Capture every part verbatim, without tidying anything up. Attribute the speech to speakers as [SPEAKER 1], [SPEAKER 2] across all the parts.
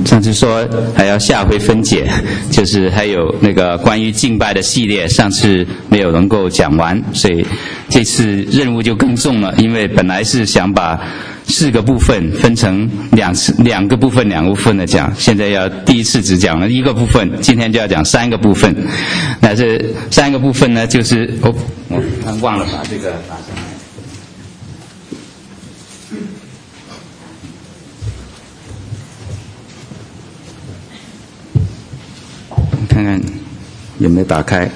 [SPEAKER 1] 上次说还要下回分解，就是还有那个关于敬拜的系列，上次没有能够讲完，所以这次任务就更重了，因为本来是想把四个部分分成两次两个部分两个部分的讲，现在要第一次只讲了一个部分，今天就要讲三个部分。那这三个部分呢，就是哦，我忘了把这个打上来。看看有没有打开。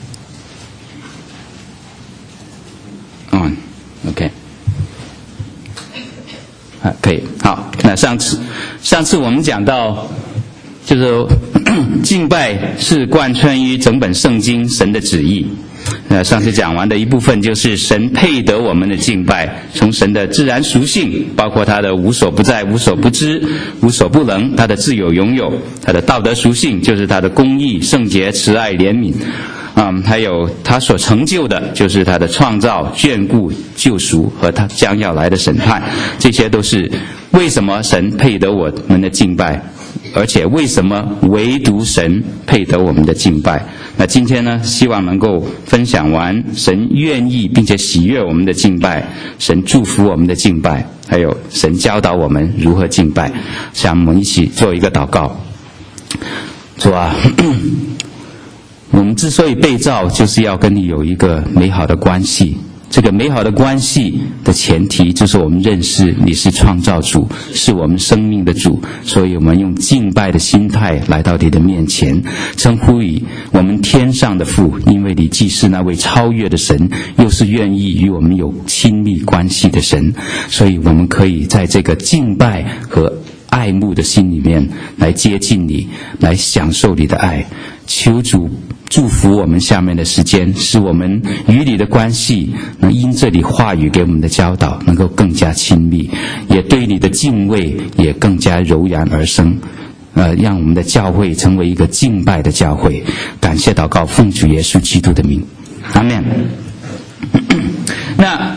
[SPEAKER 1] 哦 ，OK。啊，可以，好。那上次，上次我们讲到，就是敬拜是贯穿于整本圣经神的旨意。那上次讲完的一部分就是神配得我们的敬拜，从神的自然属性，包括他的无所不在、无所不知、无所不能，他的自有永有，他的道德属性就是他的公义、圣洁、慈爱、怜悯。嗯，还有他所成就的，就是他的创造、眷顾、救赎和他将要来的审判，这些都是为什么神配得我们的敬拜，而且为什么唯独神配得我们的敬拜。那今天呢，希望能够分享完神愿意并且喜悦我们的敬拜，神祝福我们的敬拜，还有神教导我们如何敬拜。想我们一起做一个祷告。主啊，我们之所以被造，就是要跟你有一个美好的关系。这个美好的关系的前提，就是我们认识你是创造主，是我们生命的主，所以我们用敬拜的心态来到你的面前，称呼你我们天上的父，因为你既是那位超越的神，又是愿意与我们有亲密关系的神，所以我们可以在这个敬拜和爱慕的心里面来接近你，来享受你的爱。求主祝福我们下面的时间，使我们与你的关系能因这里话语给我们的教导能够更加亲密，也对你的敬畏也更加柔然而生，呃，让我们的教会成为一个敬拜的教会。感谢祷告，奉主耶稣基督的名，阿们。那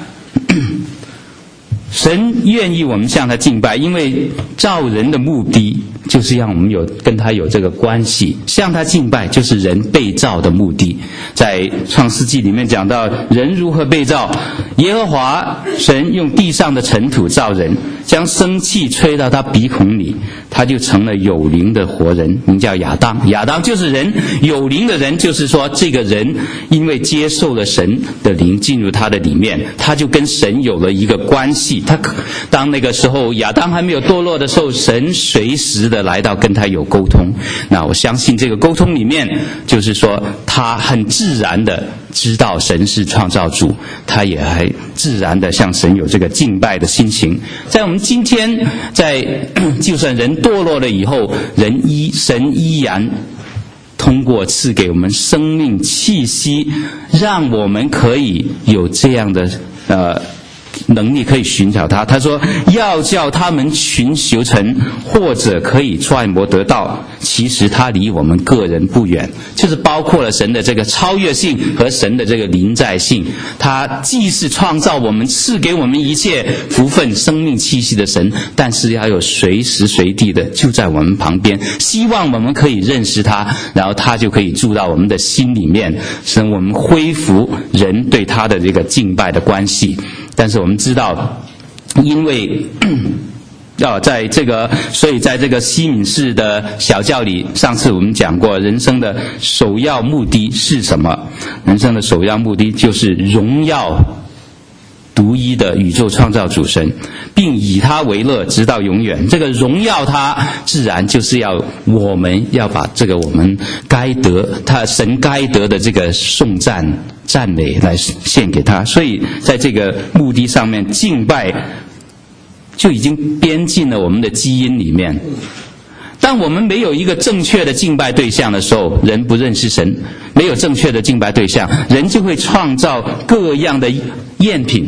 [SPEAKER 1] 神愿意我们向他敬拜，因为造人的目的就是让我们有跟他有这个关系，向他敬拜就是人被造的目的。在创世纪里面讲到人如何被造，耶和华神用地上的尘土造人，将生气吹到他鼻孔里，他就成了有灵的活人，名叫亚当。亚当就是人，有灵的人就是说这个人因为接受了神的灵进入他的里面，他就跟神有了一个关系。他当那个时候亚当还没有堕落的时候，神随时的来到跟他有沟通。那我相信这个沟通里面就是说他很自然的知道神是创造主，他也还自然的向神有这个敬拜的心情。在我们今天，在就算人堕落了以后，人依神依然通过赐给我们生命气息，让我们可以有这样的呃能力可以寻找他。他说要叫他们寻求成，或者可以揣摩得到，其实他离我们个人不远，就是包括了神的这个超越性和神的这个临在性。他既是创造我们赐给我们一切福分生命气息的神，但是要有随时随地的就在我们旁边，希望我们可以认识他，然后他就可以住到我们的心里面，使我们恢复人对他的这个敬拜的关系。但是我们知道，因为要在这个，所以在这个西敏寺的小教里，上次我们讲过，人生的首要目的是什么？人生的首要目的就是荣耀独一的宇宙创造主神，并以他为乐直到永远。这个荣耀他，自然就是要我们要把这个我们该得他神该得的这个颂赞赞美来献给他。所以在这个目的上面，敬拜就已经编进了我们的基因里面。当我们没有一个正确的敬拜对象的时候，人不认识神，没有正确的敬拜对象，人就会创造各样的赝品，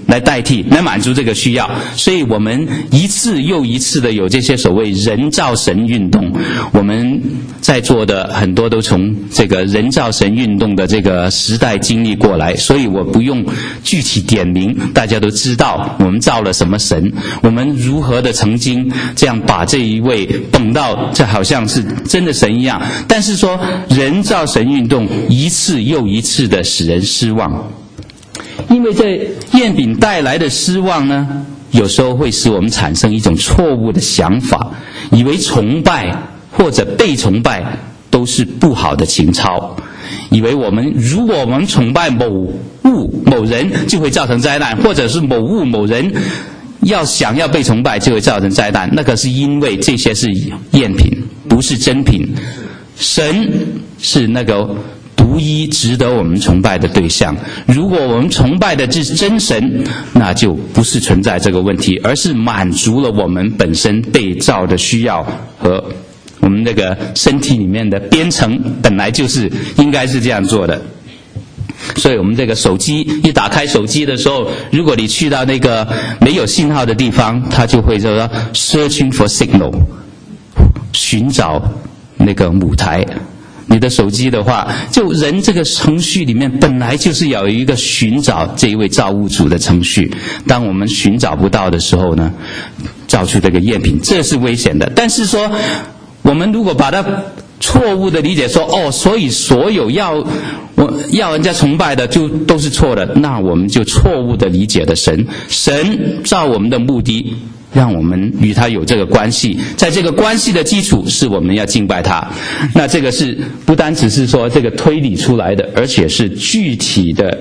[SPEAKER 1] 来代替，来满足这个需要。所以我们一次又一次的有这些所谓人造神运动，我们在座的很多都从这个人造神运动的这个时代经历过来，所以我不用具体点名，大家都知道我们造了什么神，我们如何的曾经这样把这一位捧到这好像是真的神一样。但是说人造神运动一次又一次的使人失望，因为这宴饼带来的失望呢，有时候会使我们产生一种错误的想法，以为崇拜或者被崇拜都是不好的情操，以为我们如果我们崇拜某物某人就会造成灾难，或者是某物某人要想要被崇拜就会造成灾难，那个是因为这些是赝品，不是真品。神是那个独一值得我们崇拜的对象，如果我们崇拜的是真神，那就不是存在这个问题，而是满足了我们本身被造的需要和我们那个身体里面的编程本来就是应该是这样做的。所以我们这个手机一打开手机的时候，如果你去到那个没有信号的地方，它就会说 searching for signal， 寻找那个母台。你的手机的话，就人这个程序里面本来就是要有一个寻找这一位造物主的程序，当我们寻找不到的时候呢，造出这个赝品，这是危险的。但是说我们如果把它错误的理解说，哦，所以所有要我要人家崇拜的就都是错的，那我们就错误的理解了神。神照我们的目的让我们与他有这个关系，在这个关系的基础是我们要敬拜他。那这个是不单只是说这个推理出来的，而且是具体的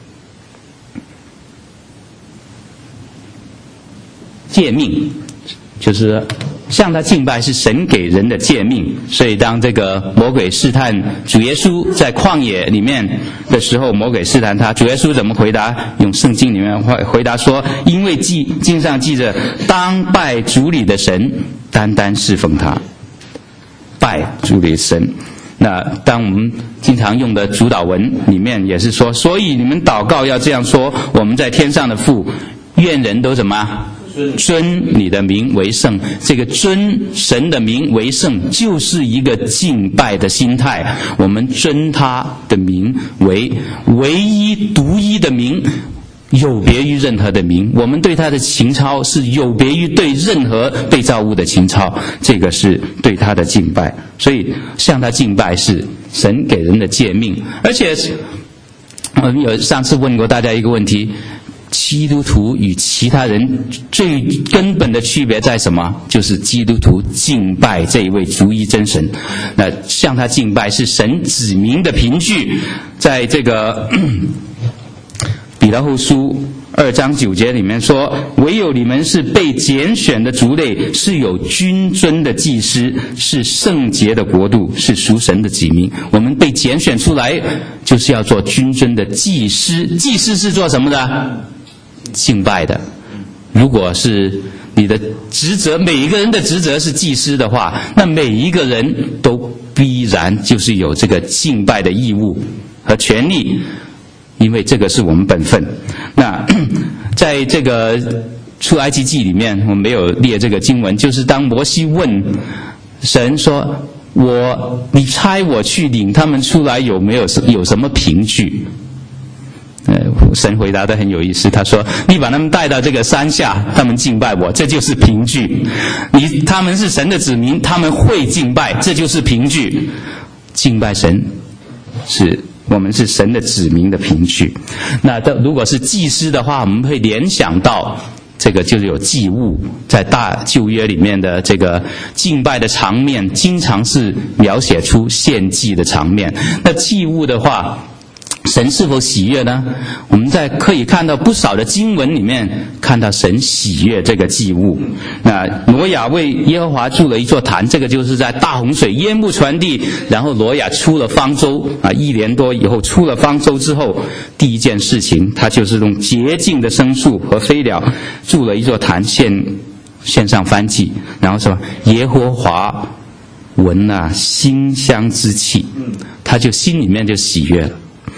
[SPEAKER 1] 诫命，就是向他敬拜是神给人的诫命。所以当这个魔鬼试探主耶稣在旷野里面的时候，魔鬼试探他，主耶稣怎么回答？用圣经里面回答说，因为记经上记着，当拜主里的神，单单侍奉他。拜主里的神。那当我们经常用的主祷文里面也是说，所以你们祷告要这样说，我们在天上的父，愿人都什么？尊你的名为圣。这个尊神的名为圣，就是一个敬拜的心态。我们尊他的名为唯一独一的名，有别于任何的名。我们对他的情操是有别于对任何被造物的情操，这个是对他的敬拜。所以向他敬拜是神给人的诫命。而且我们有上次问过大家一个问题，基督徒与其他人最根本的区别在什么？就是基督徒敬拜这一位独一真神。那向他敬拜是神指明的凭据。在这个彼得后书二章九节里面说，唯有你们是被拣选的族类，是有君尊的祭司，是圣洁的国度，是属神的子民。我们被拣选出来就是要做君尊的祭司。祭司是做什么的？敬拜的。如果是你的职责，每一个人的职责是祭司的话，那每一个人都必然就是有这个敬拜的义务和权利，因为这个是我们本分。那在这个出埃及记里面，我们没有列这个经文，就是当摩西问神说，我你差我去领他们出来，有没有有什么凭据？呃，神回答得很有意思，他说，你把他们带到这个山下，他们敬拜我，这就是凭据。你他们是神的子民，他们会敬拜，这就是凭据。敬拜神是我们是神的子民的凭据。那如果是祭司的话，我们会联想到这个就是有祭物，在大旧约里面的这个敬拜的场面经常是描写出献祭的场面。那祭物的话，神是否喜悦呢？我们在可以看到不少的经文里面看到神喜悦这个祭物。那挪亚为耶和华筑了一座坛，这个就是在大洪水淹没全地，然后挪亚出了方舟啊，一年多以后出了方舟之后，第一件事情他就是用洁净的牲畜和飞鸟筑了一座坛，献献上燔祭，然后什么耶和华闻啊馨香之气，他就心里面就喜悦了。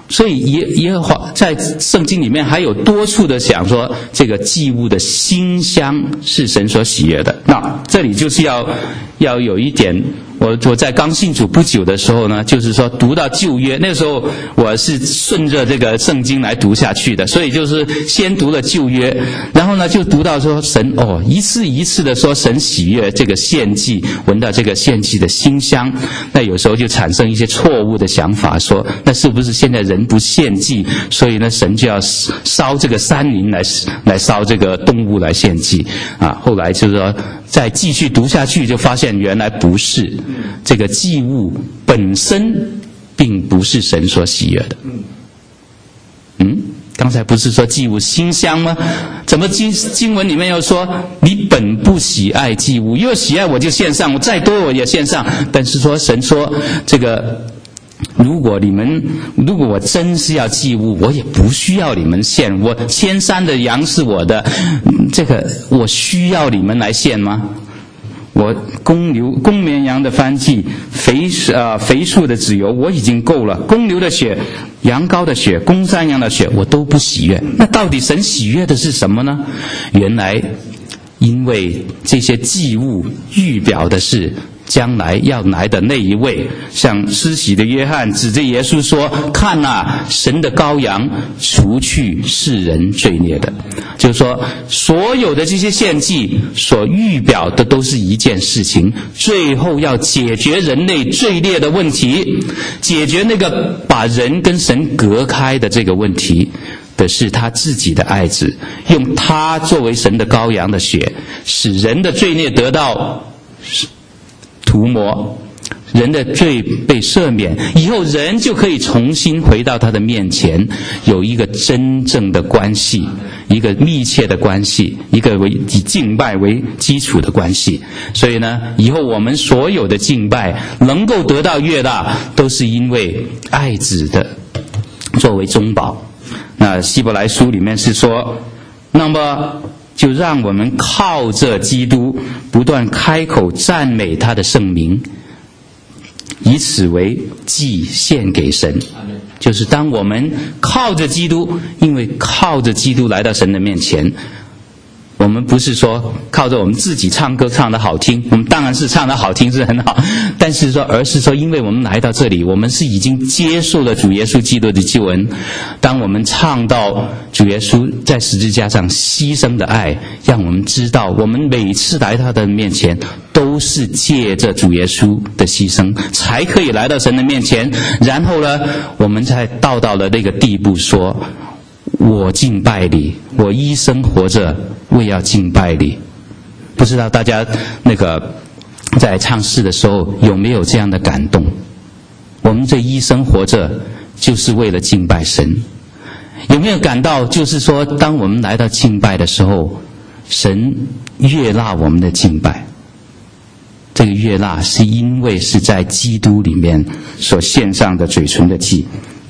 [SPEAKER 1] 所以耶耶和华在圣经里面还有多处的讲说，这个祭物的馨香是神所喜悦的。那这里就是要要有一点，我我在刚信主不久的时候呢，就是说读到旧约，那个时候我是顺着这个圣经来读下去的，所以就是先读了旧约，然后呢就读到说神哦一次一次的说神喜悦这个献祭，闻到这个献祭的馨香，那有时候就产生一些错误的想法，说那是不是现在人不献祭，所以呢神就要烧这个山林来来烧这个动物来献祭啊？后来就是说再继续读下去，就发现原来不是，这个祭物本身并不是神所喜悦的。嗯，刚才不是说祭物馨香吗？怎么经经文里面又说你本不喜爱祭物，又喜爱我就献上，我再多我也献上。但是说神说这个，如果你们如果我真是要祭物，我也不需要你们献，我千山的羊是我的，这个我需要你们来献吗？我公牛、公绵羊的燔祭、肥呃肥畜的脂油，我已经够了。公牛的血、羊羔的血、公山羊的血，我都不喜悦。那到底神喜悦的是什么呢？原来，因为这些祭物预表的是将来要来的那一位，像施洗的约翰指着耶稣说：“看啊，神的羔羊，除去世人罪孽的。”就是说，所有的这些献祭所预表的都是一件事情，最后要解决人类罪孽的问题，解决那个把人跟神隔开的这个问题的是他自己的爱子，用他作为神的羔羊的血，使人的罪孽得到涂抹，人的罪被赦免，以后人就可以重新回到他的面前，有一个真正的关系，一个密切的关系，一个为以敬拜为基础的关系。所以呢，以后我们所有的敬拜能够得到悦纳，都是因为爱子的作为中保。那希伯来书里面是说，那么就让我们靠着基督不断开口赞美他的圣名，以此为祭献给神。就是当我们靠着基督，因为靠着基督来到神的面前，我们不是说靠着我们自己唱歌唱得好听，我们当然是唱得好听是很好，但是说而是说因为我们来到这里，我们是已经接受了主耶稣基督的救恩。当我们唱到主耶稣在十字架上牺牲的爱，让我们知道我们每次来到他的面前都是借着主耶稣的牺牲才可以来到神的面前。然后呢，我们才到到了那个地步，说我敬拜你，我一生活着为要敬拜你。不知道大家那个在唱诗的时候有没有这样的感动？我们这一生活着就是为了敬拜神。有没有感到就是说当我们来到敬拜的时候，神悦纳我们的敬拜？这个悦纳是因为是在基督里面所献上的嘴唇的祭。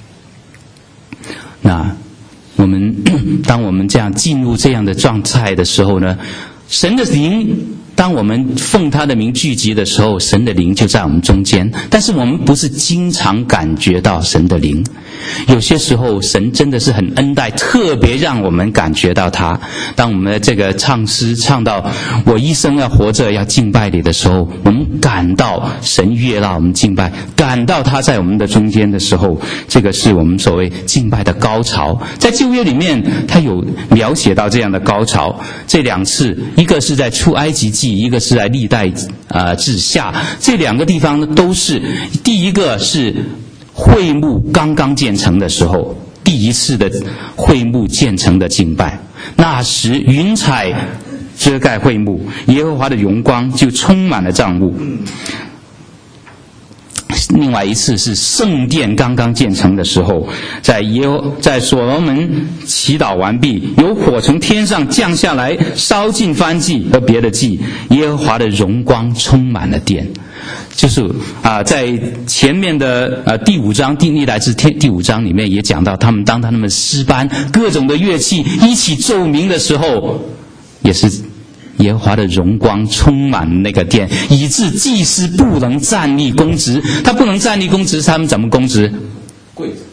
[SPEAKER 1] 那我们当我们这样进入这样的状态的时候呢，神的灵，当我们奉他的名聚集的时候，神的灵就在我们中间。但是我们不是经常感觉到神的灵，有些时候神真的是很恩待，特别让我们感觉到他。当我们的这个唱诗唱到我一生要活着要敬拜你的时候，我们感到神悦纳我们敬拜，感到他在我们的中间的时候，这个是我们所谓敬拜的高潮。在旧约里面他有描写到这样的高潮，这两次，一个是在出埃及记，一个是在历代呃志下，这两个地方呢都是，第一个是会幕刚刚建成的时候，第一次的会幕建成的敬拜，那时云彩遮盖会幕，耶和华的荣光就充满了帐幕。另外一次是圣殿刚刚建成的时候，在耶在所罗门祈祷完毕，有火从天上降下来，烧尽燔祭和别的祭，耶和华的荣光充满了殿。就是啊、呃，在前面的呃第五章，历代志第五章里面也讲到，他们当他们诗班各种的乐器一起奏鸣的时候，也是耶和华的荣光充满那个殿，以致祭司不能站立供职。他不能站立供职，他们怎么供职？
[SPEAKER 2] 跪着。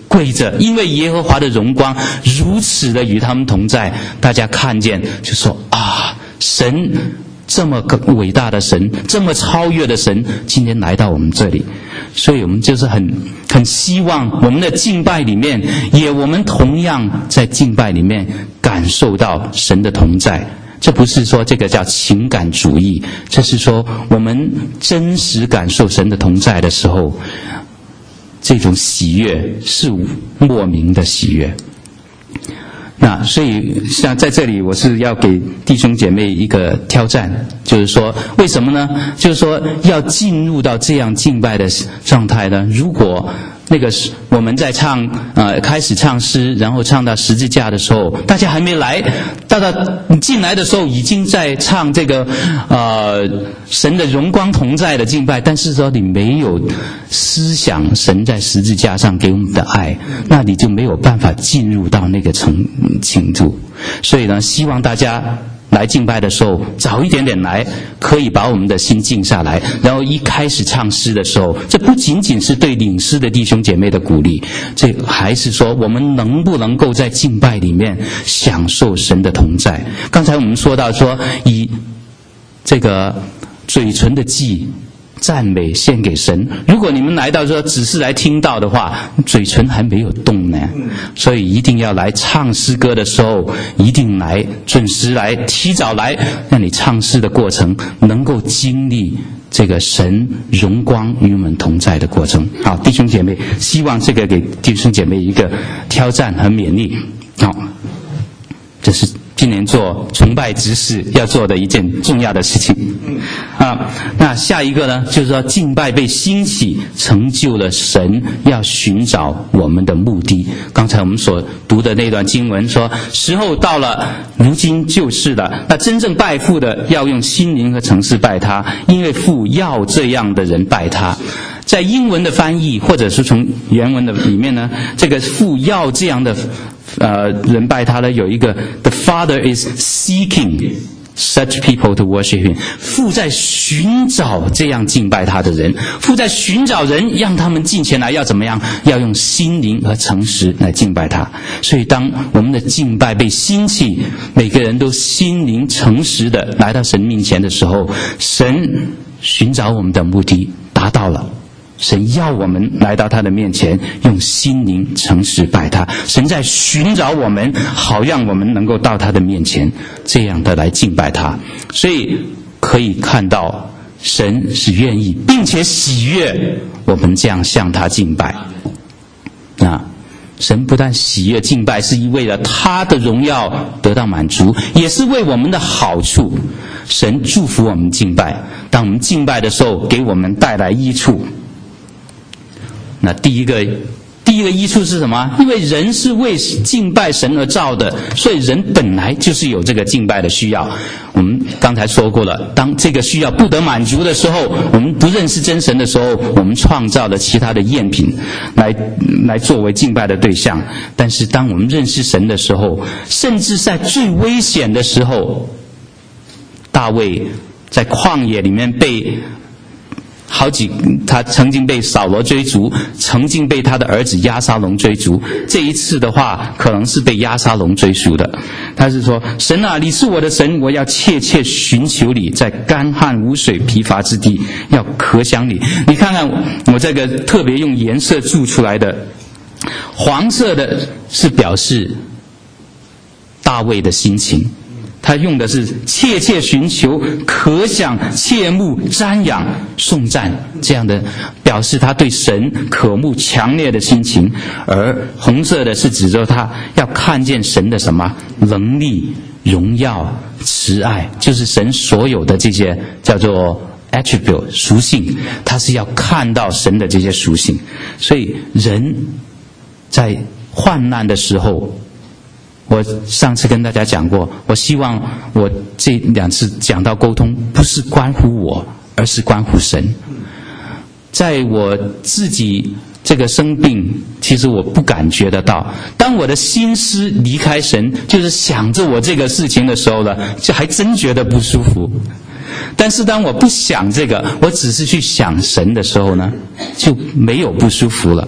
[SPEAKER 1] 跪着，因为耶和华的荣光如此的与他们同在。大家看见就说啊，神这么个伟大的神，这么超越的神，今天来到我们这里。所以我们就是很很希望我们的敬拜里面，也我们同样在敬拜里面感受到神的同在。这不是说这个叫情感主义，这是说我们真实感受神的同在的时候，这种喜悦是莫名的喜悦。那所以像在这里我是要给弟兄姐妹一个挑战，就是说为什么呢？就是说要进入到这样敬拜的状态呢，如果那个我们在唱呃开始唱诗，然后唱到十字架的时候，大家还没来，到到你进来的时候已经在唱这个呃神的荣光同在的敬拜，但是说你没有思想神在十字架上给我们的爱，那你就没有办法进入到那个程程度。所以呢，希望大家来敬拜的时候早一点点来，可以把我们的心静下来，然后一开始唱诗的时候，这不仅仅是对领诗的弟兄姐妹的鼓励，这还是说我们能不能够在敬拜里面享受神的同在。刚才我们说到说以这个嘴唇的祭赞美献给神，如果你们来到说只是来听到的话，嘴唇还没有动呢，所以一定要来唱诗歌的时候，一定来准时来，提早来，让你唱诗的过程能够经历这个神荣光与我们同在的过程。好，弟兄姐妹，希望这个给弟兄姐妹一个挑战和勉励。好，这是今年做崇拜执事要做的一件重要的事情啊。那下一个呢，就是说敬拜被兴起，成就了神要寻找我们的目的。刚才我们所读的那段经文说，时候到了，如今就是了。那真正拜父的要用心灵和诚实拜他，因为父要这样的人拜他。在英文的翻译或者是从原文的里面呢，这个父要这样的呃人拜他呢，有一个 The Father is seeking such people to worship him。 父在寻找这样敬拜他的人，父在寻找人让他们进前来，要怎么样？要用心灵和诚实来敬拜他。所以当我们的敬拜被兴起，每个人都心灵诚实的来到神面前的时候，神寻找我们的目的达到了。神要我们来到他的面前，用心灵诚实拜他。神在寻找我们，好让我们能够到他的面前，这样的来敬拜他。所以可以看到神是愿意并且喜悦我们这样向他敬拜啊。神不但喜悦敬拜，是为了他的荣耀得到满足，也是为我们的好处。神祝福我们敬拜，当我们敬拜的时候，给我们带来益处。那第一个第一个益处是什么？因为人是为敬拜神而造的，所以人本来就是有这个敬拜的需要。我们刚才说过了，当这个需要不得满足的时候，我们不认识真神的时候，我们创造了其他的赝品来来作为敬拜的对象。但是当我们认识神的时候，甚至在最危险的时候，大卫在旷野里面被好几，他曾经被扫罗追逐，曾经被他的儿子押沙龙追逐。这一次的话，可能是被押沙龙追逐的。他是说：“神啊，你是我的神，我要切切寻求你，在干旱无水疲乏之地，要渴想你。”你看看我这个特别用颜色注出来的，黄色的是表示大卫的心情。他用的是切切寻求、渴想、切慕、瞻仰、颂赞，这样的表示他对神渴慕强烈的心情。而红色的是指着他要看见神的什么能力、荣耀、慈爱，就是神所有的这些叫做 attribute 属性，他是要看到神的这些属性。所以人在患难的时候，我上次跟大家讲过，我希望我这两次讲到沟通，不是关乎我，而是关乎神。在我自己这个生病，其实我不感觉得到，当我的心思离开神，就是想着我这个事情的时候呢，就还真觉得不舒服。但是当我不想这个，我只是去想神的时候呢，就没有不舒服了。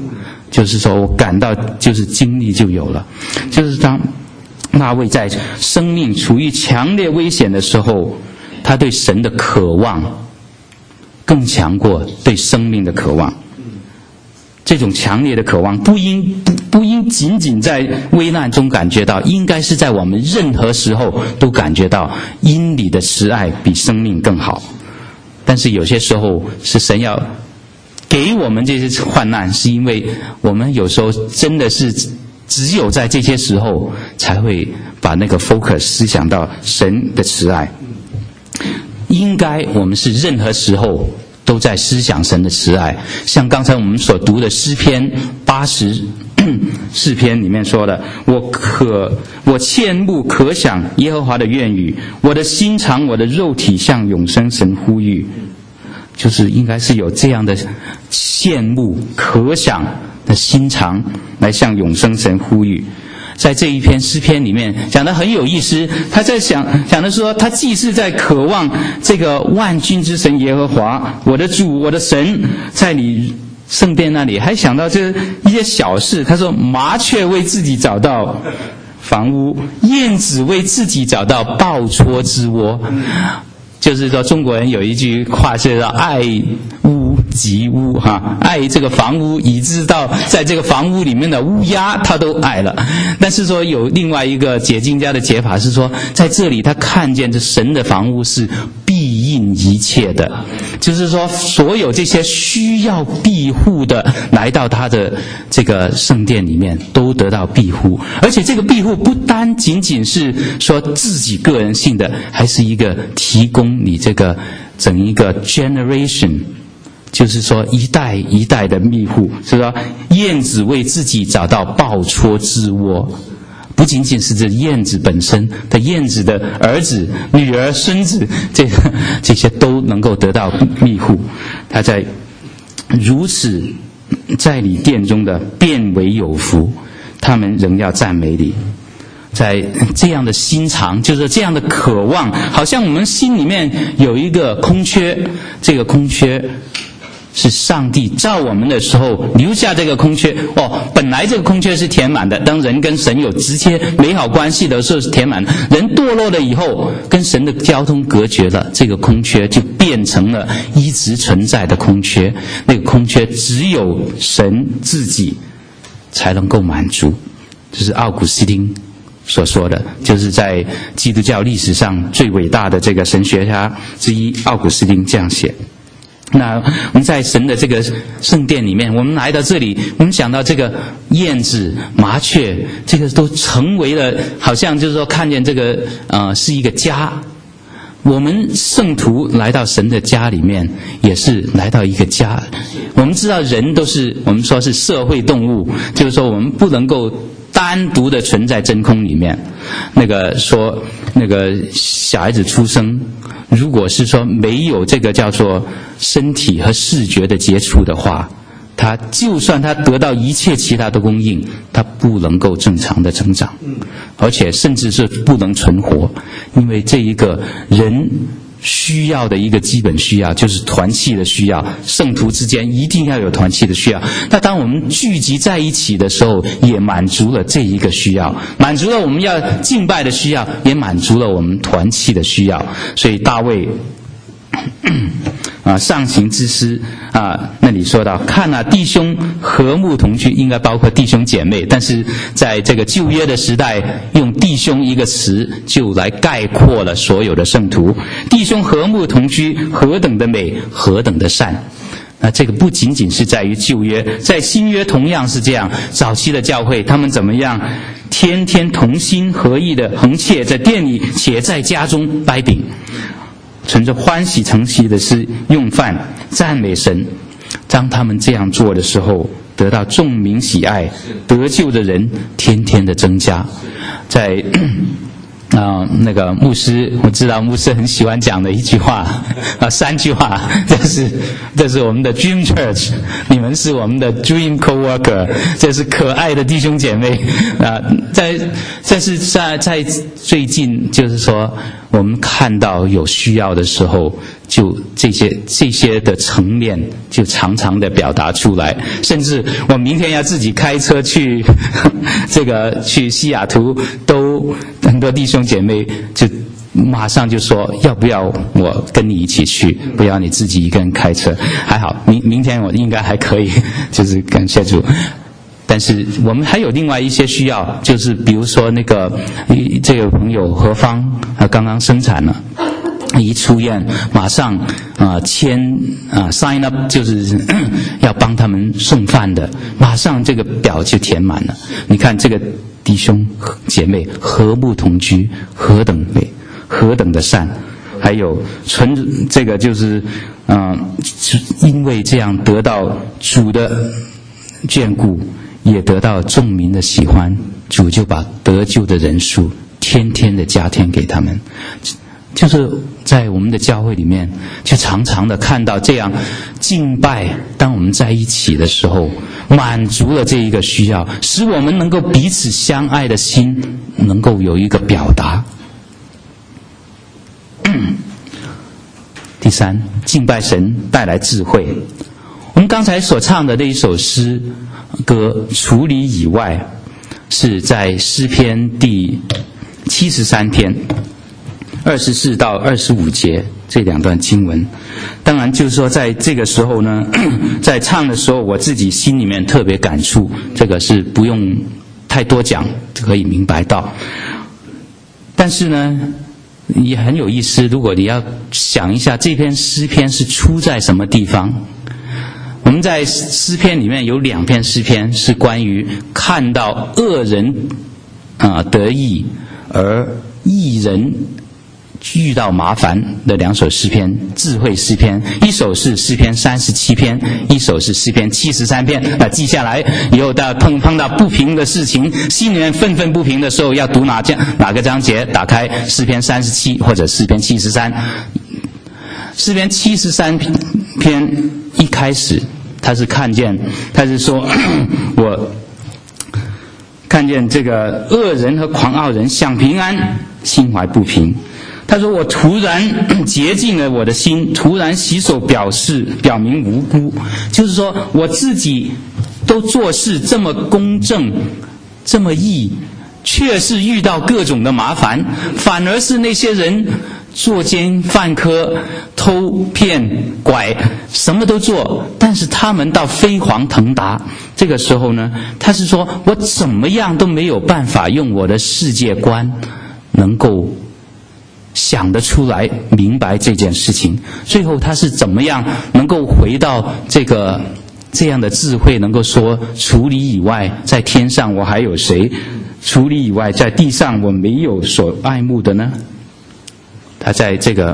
[SPEAKER 1] 就是说我感到就是经历就有了，就是当大卫在生命处于强烈危险的时候，他对神的渴望更强过对生命的渴望。这种强烈的渴望不应不不应仅仅在危难中感觉到，应该是在我们任何时候都感觉到因你的慈爱比生命更好。但是有些时候是神要给我们这些患难，是因为我们有时候真的是只有在这些时候才会把那个 focus 思想到神的慈爱。应该我们是任何时候都在思想神的慈爱，像刚才我们所读的诗篇八十四篇里面说的，我可我切慕可想耶和华的愿语，我的心肠我的肉体向永生神呼吁，就是应该是有这样的羡慕可想的心肠来向永生神呼吁。在这一篇诗篇里面讲得很有意思，他在想讲的说，他既是在渴望这个万军之神耶和华，我的主我的神在你圣殿那里，还想到这一些小事。他说，麻雀为自己找到房屋，燕子为自己找到抱戳之窝。就是说中国人有一句话是爱屋及乌哈，爱这个房屋以致到在这个房屋里面的乌鸦他都爱了。但是说有另外一个解经家的解法是说，在这里他看见这神的房屋是庇应一切的，就是说所有这些需要庇护的来到他的这个圣殿里面都得到庇护，而且这个庇护不单仅仅是说自己个人性的，还是一个提供你这个整一个 generation， 就是说一代一代的庇护。是说燕子为自己找到抱戳之窝，不仅仅是这燕子本身的，燕子的儿子女儿孙子，这个这些都能够得到庇护。他在如此在你殿中的变为有福，他们仍要赞美你。在这样的心肠，就是这样的渴望，好像我们心里面有一个空缺，这个空缺是上帝造我们的时候留下这个空缺。哦，本来这个空缺是填满的，当人跟神有直接美好关系的时候是填满的，人堕落了以后跟神的交通隔绝了，这个空缺就变成了一直存在的空缺。那个空缺只有神自己才能够满足，这是奥古斯丁所说的，就是在基督教历史上最伟大的这个神学家之一奥古斯丁这样写。那我们在神的这个圣殿里面，我们来到这里，我们想到这个燕子麻雀，这个都成为了好像就是说看见这个呃是一个家。我们圣徒来到神的家里面也是来到一个家。我们知道人都是我们说是社会动物，就是说我们不能够单独的存在真空里面。那个说那个小孩子出生，如果是说没有这个叫做身体和视觉的接触的话，他就算他得到一切其他的供应，他不能够正常的成长，而且甚至是不能存活。因为这一个人需要的一个基本需要就是团契的需要，圣徒之间一定要有团契的需要。那当我们聚集在一起的时候，也满足了这一个需要，满足了我们要敬拜的需要，也满足了我们团契的需要。所以大卫啊，上行之诗啊，那里说到，看啊，弟兄和睦同居，应该包括弟兄姐妹，但是在这个旧约的时代，用弟兄一个词就来概括了所有的圣徒。弟兄和睦同居，何等的美，何等的善。那这个不仅仅是在于旧约，在新约同样是这样。早期的教会他们怎么样？天天同心合意的横切在店里，且在家中掰饼，存着欢喜诚心的是用饭赞美神。当他们这样做的时候，得到众民喜爱，得救的人天天的增加。在啊、呃，那个牧师，我知道牧师很喜欢讲的一句话，啊、呃，三句话，这是这是我们的 Dream Church， 你们是我们的 Dream Coworker， 这是可爱的弟兄姐妹啊、呃，在这是在在最近，就是说我们看到有需要的时候，就这些这些的层面就常常的表达出来，甚至我明天要自己开车去这个去西雅图，都很多弟兄姐妹就马上就说要不要我跟你一起去，不要你自己一个人开车。还好明明天我应该还可以，就是感谢主。但是我们还有另外一些需要，就是比如说那个这个朋友何芳啊，刚刚生产了，一出院马上啊、呃、签啊、呃、sign up， 就是要帮他们送饭的，马上这个表就填满了。你看这个弟兄姐妹和睦同居，何等美，何等的善。还有纯这个就是嗯、呃，因为这样得到主的眷顾，也得到众民的喜欢，主就把得救的人数天天的加添给他们。就是在我们的教会里面，就常常的看到这样敬拜，当我们在一起的时候，满足了这一个需要，使我们能够彼此相爱的心能够有一个表达。第三，敬拜神带来智慧。我们刚才所唱的那一首诗歌除离以外，是在诗篇第七十三篇二十四到二十五节这两段经文。当然就是说在这个时候呢，在唱的时候我自己心里面特别感触，这个是不用太多讲就可以明白到。但是呢也很有意思，如果你要想一下这篇诗篇是出在什么地方。我们在诗篇里面有两篇诗篇是关于看到恶人啊、呃、得益而义人遇到麻烦的两首诗篇，智慧诗篇，一首是诗篇三十七篇，一首是诗篇七十三篇。那记下来以后，到碰碰到不平的事情，心里面愤愤不平的时候，要读哪章哪个章节？打开诗篇三十七或者诗篇七十三。诗篇七十三篇一开始，他是看见，他是说，我看见这个恶人和狂傲人享平安，心怀不平。他说我突然洁净了我的心，突然洗手表示表明无辜，就是说我自己都做事这么公正这么义，却是遇到各种的麻烦，反而是那些人作奸犯科偷骗拐什么都做，但是他们倒飞黄腾达。这个时候呢，他是说我怎么样都没有办法用我的世界观能够想得出来明白这件事情。最后他是怎么样能够回到这个这样的智慧，能够说除离以外在天上我还有谁，除离以外在地上我没有所爱慕的呢？他在这个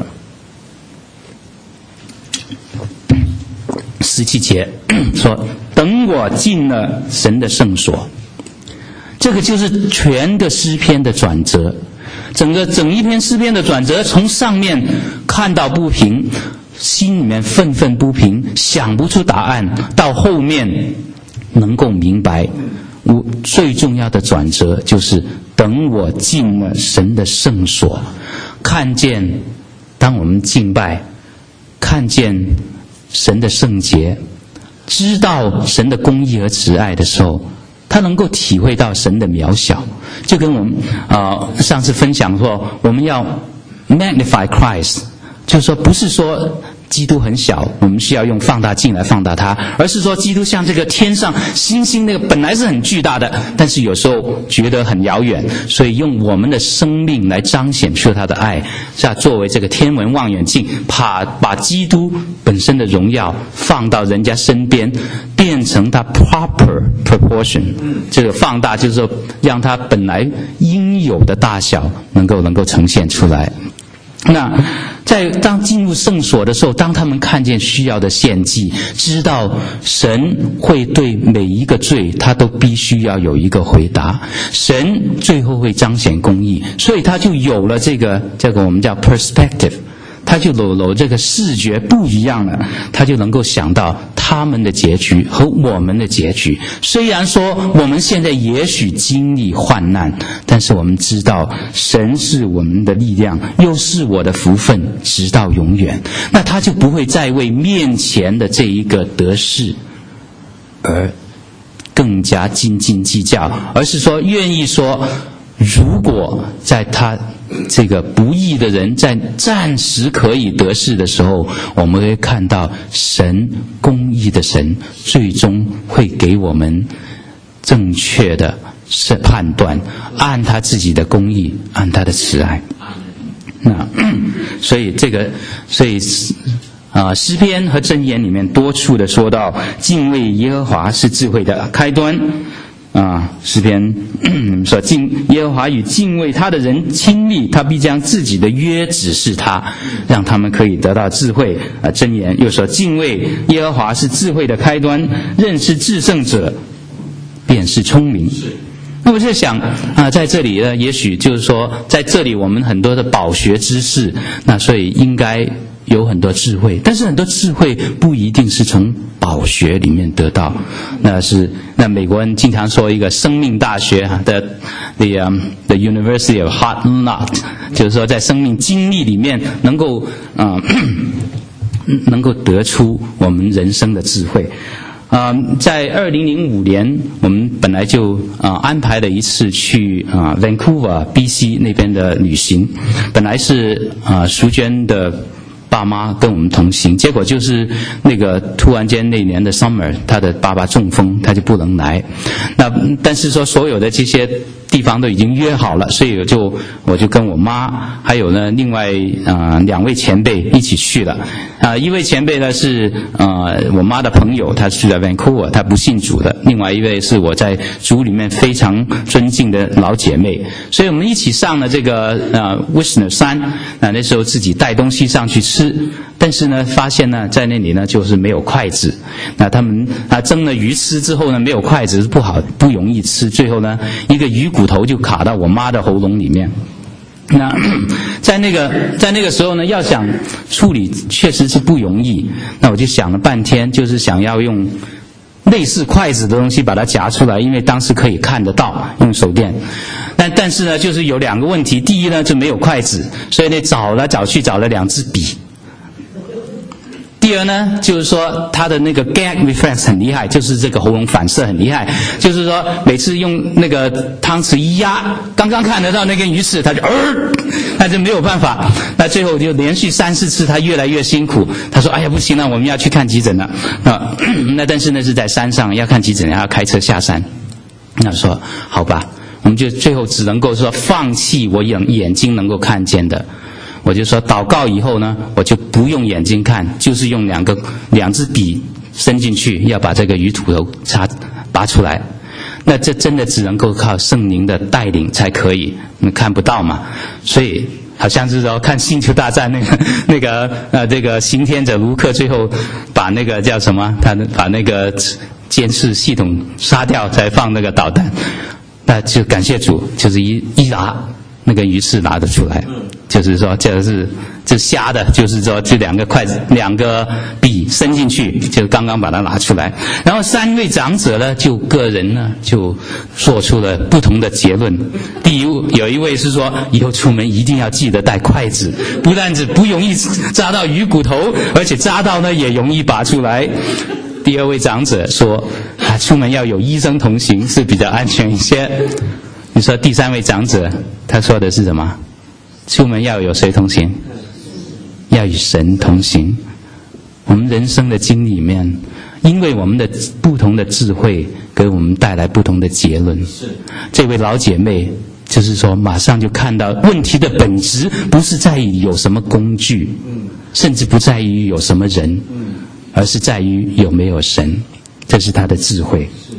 [SPEAKER 1] 十七节说等我进了神的圣所。这个就是全个诗篇的转折，整个整一篇诗篇的转折，从上面看到不平，心里面愤愤不平，想不出答案，到后面能够明白。我最重要的转折就是等我进了神的圣所，看见当我们敬拜，看见神的圣洁，知道神的公义和慈爱的时候，他能够体会到神的渺小。就跟我们呃上次分享说，我们要 magnify Christ， 就是说不是说基督很小，我们需要用放大镜来放大它，而是说基督像这个天上星星，那个本来是很巨大的，但是有时候觉得很遥远，所以用我们的生命来彰显出他的爱，是要作为这个天文望远镜，把把基督本身的荣耀放到人家身边，变成他 proper proportion。这个放大就是说让他本来应有的大小能够能够呈现出来。 那在当进入圣所的时候，当他们看见需要的献祭，知道神会对每一个罪他都必须要有一个回答，神最后会彰显公义，所以他就有了这个这个我们叫 perspective， 他就有了这个视觉不一样了，他就能够想到他们的结局和我们的结局。虽然说我们现在也许经历患难，但是我们知道神是我们的力量，又是我的福分，直到永远。那他就不会再为面前的这一个得失而更加斤斤计较，而是说愿意说，如果在他这个不义的人在暂时可以得势的时候，我们会看到神公义的神最终会给我们正确的判断，按他自己的公义，按他的慈爱。那所以这个所以啊，诗篇和箴言里面多处的说到，敬畏耶和华是智慧的开端。啊，诗篇说敬耶和华与敬畏他的人亲密，他必将自己的约指示他，让他们可以得到智慧。啊，箴言又说敬畏耶和华是智慧的开端，认识至圣者便是聪明。那我就想啊，在这里呢，也许就是说，在这里我们很多的饱学知识，那所以应该有很多智慧，但是很多智慧不一定是从饱学里面得到。那是那美国人经常说一个生命大学的 the um, the University of Hard Knocks， 就是说在生命经历里面能够啊、呃、能够得出我们人生的智慧。啊、呃，在二零零五年，我们本来就啊、呃、安排了一次去啊、呃、Vancouver B C 那边的旅行，本来是啊、呃、淑娟的爸妈跟我们同行，结果就是那个突然间那年的 summer， 他的爸爸中风，他就不能来。那但是说所有的这些地方都已经约好了，所以我就我就跟我妈还有呢另外啊、呃、两位前辈一起去了。啊、呃，一位前辈呢是呃我妈的朋友，他住在 Vancouver， 他不信主的；另外一位是我在主里面非常尊敬的老姐妹，所以我们一起上了这个呃 Whistler 山。那那时候自己带东西上去吃，但是呢发现呢在那里呢就是没有筷子。那他们啊蒸了鱼吃之后呢，没有筷子是不好不容易吃，最后呢一个鱼骨头就卡到我妈的喉咙里面。那在那个在那个时候呢，要想处理确实是不容易。那我就想了半天，就是想要用类似筷子的东西把它夹出来，因为当时可以看得到，用手电。但但是呢，就是有两个问题。第一呢，就没有筷子，所以呢找来找去找了两支笔。第二呢，就是说他的那个 gag reflex 很厉害，就是这个喉咙反射很厉害，就是说每次用那个汤匙一压，刚刚看得到那根鱼刺，他就呃，他就没有办法。那最后就连续三四次，他越来越辛苦。他说：“哎呀，不行了，我们要去看急诊了。”啊，那但是那是在山上，要看急诊，要开车下山。那说好吧，我们就最后只能够说放弃我眼眼睛能够看见的。我就说祷告以后呢，我就不用眼睛看，就是用两个两支笔伸进去，要把这个鱼骨头插拔出来。那这真的只能够靠圣灵的带领才可以，你看不到嘛。所以好像是说看星球大战那个那个呃这个刑天者卢克最后把那个叫什么，他把那个监视系统杀掉才放那个导弹。那就感谢主，就是一一拿那个鱼刺拿得出来。就是说这是这瞎的，就是说这两个筷子两个笔伸进去，就刚刚把它拿出来。然后三位长者呢，就个人呢就做出了不同的结论。第一，有一位是说以后出门一定要记得带筷子，不但只不容易扎到鱼骨头，而且扎到呢也容易拔出来。第二位长者说啊，出门要有医生同行是比较安全一些。你说第三位长者他说的是什么？出门要有谁同行？要与神同行。我们人生的经历里面，因为我们的不同的智慧给我们带来不同的结论。这位老姐妹就是说马上就看到问题的本质不是在于有什么工具，甚至不在于有什么人，而是在于有没有神。这是她的智慧。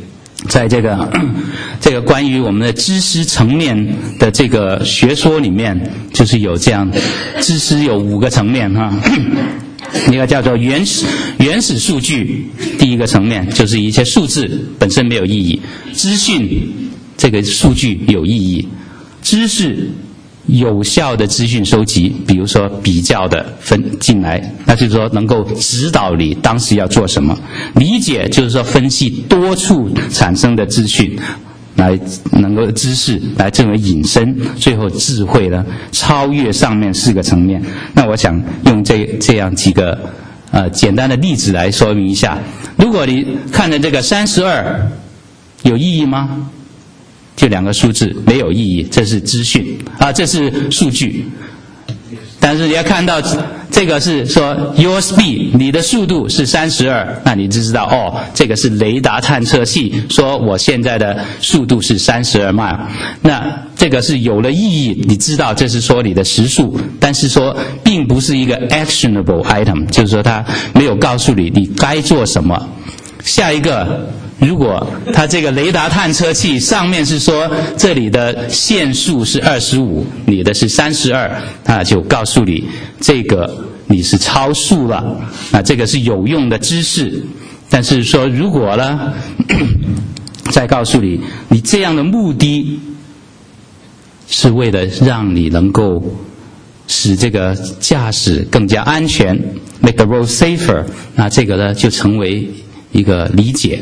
[SPEAKER 1] 在这个这个关于我们的知识层面的这个学说里面，就是有这样，知识有五个层面哈。一个叫做原始原始数据，第一个层面就是一些数字本身没有意义，资讯这个数据有意义，知识有效的资讯收集，比如说比较的分进来，那就是说能够指导你当时要做什么。理解就是说分析多处产生的资讯，来能够知识来成为引申，最后智慧呢超越上面四个层面。那我想用这这样几个呃简单的例子来说明一下。如果你看着这个三十二有意义吗？就两个数字没有意义，这是资讯啊，这是数据。但是你要看到这个是说 your speed， 你的速度是三十二，那你就知道哦，这个是雷达探测器说我现在的速度是三十二 mile。那这个是有了意义，你知道这是说你的时速，但是说并不是一个 actionable item， 就是说它没有告诉你你该做什么。下一个，如果它这个雷达探测器上面是说这里的限速是二十五，你的是三十二，那就告诉你这个你是超速了，那这个是有用的知识。但是说如果呢再告诉你你这样的目的是为了让你能够使这个驾驶更加安全 make the road safer， 那这个呢就成为一个理解。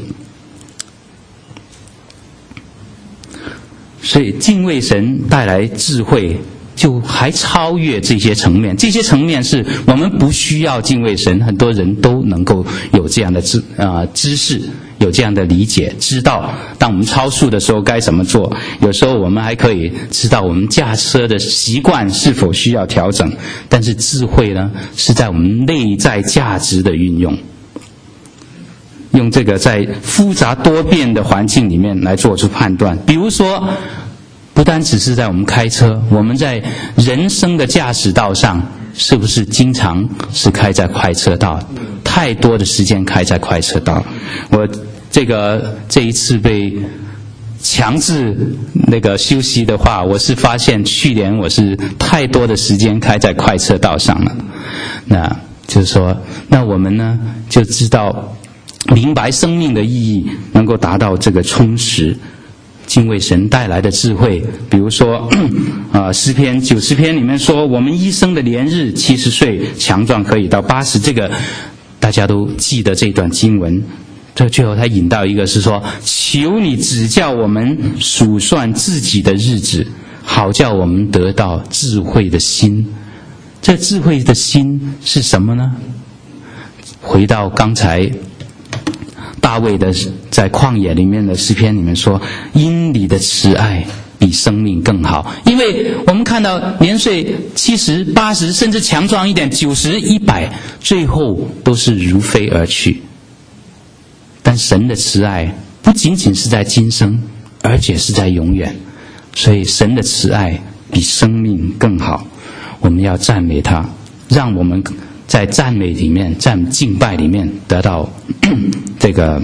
[SPEAKER 1] 所以敬畏神带来智慧，就还超越这些层面。这些层面是我们不需要敬畏神，很多人都能够有这样的知啊、呃、知识，有这样的理解，知道当我们超速的时候该怎么做。有时候我们还可以知道我们驾车的习惯是否需要调整。但是智慧呢，是在我们内在价值的运用。用这个在复杂多变的环境里面来做出判断。比如说，不单只是在我们开车，我们在人生的驾驶道上，是不是经常是开在快车道？太多的时间开在快车道。我这个这一次被强制那个休息的话，我是发现去年我是太多的时间开在快车道上了。那就是说，那我们呢就知道明白生命的意义，能够达到这个充实。敬畏神带来的智慧，比如说啊，诗篇九十篇里面说，我们一生的年日七十岁，强壮可以到八十。这个大家都记得这段经文。这最后他引到一个是说，求你指教我们数算自己的日子，好叫我们得到智慧的心。这智慧的心是什么呢？回到刚才大卫的在旷野里面的诗篇里面说，因你的慈爱比生命更好。因为我们看到年岁七十、八十，甚至强壮一点九十、一百，最后都是如飞而去。但神的慈爱不仅仅是在今生，而且是在永远。所以神的慈爱比生命更好，我们要赞美他，让我们在赞美里面，在敬拜里面得到这个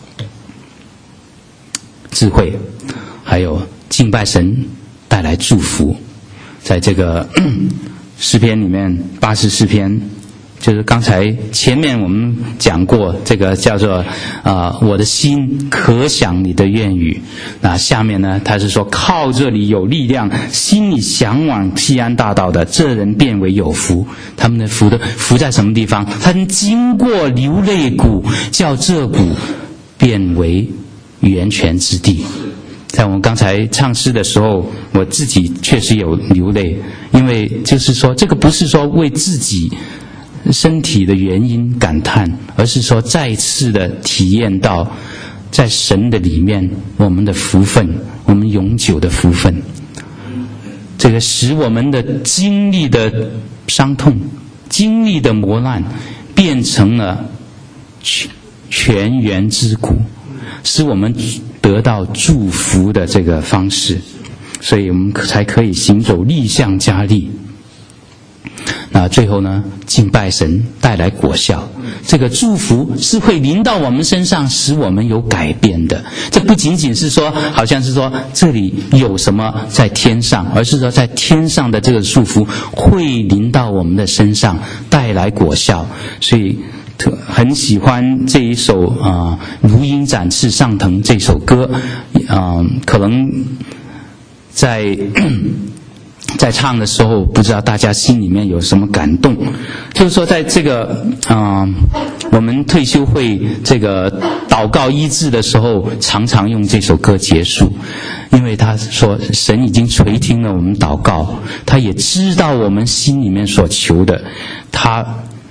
[SPEAKER 1] 智慧，还有敬拜神带来祝福。在这个诗篇里面，八十四篇，就是刚才前面我们讲过，这个叫做啊、呃，我的心可想你的愿语。那下面呢，他是说，靠这里有力量，心里向往西安大道的，这人变为有福。他们的福的福在什么地方？他们经过流泪谷，叫这谷变为源泉之地。在我们刚才唱诗的时候，我自己确实有流泪，因为就是说，这个不是说为自己身体的原因感叹，而是说再次的体验到在神的里面我们的福分，我们永久的福分。这个使我们的经历的伤痛，经历的磨难，变成了泉源之谷，使我们得到祝福的这个方式，所以我们才可以行走力象加力。 那最后呢，敬拜神带来果效，这个祝福是会临到我们身上，使我们有改变的。这不仅仅是说好像是说这里有什么在天上，而是说在天上的这个祝福会临到我们的身上，带来果效。所以很喜欢这一首啊、呃《如鹰展翅上腾》这首歌，啊、呃，可能在在唱的时候，不知道大家心里面有什么感动。就是说，在这个啊、呃，我们退休会这个祷告医治的时候，常常用这首歌结束，因为他说神已经垂听了我们祷告，他也知道我们心里面所求的，他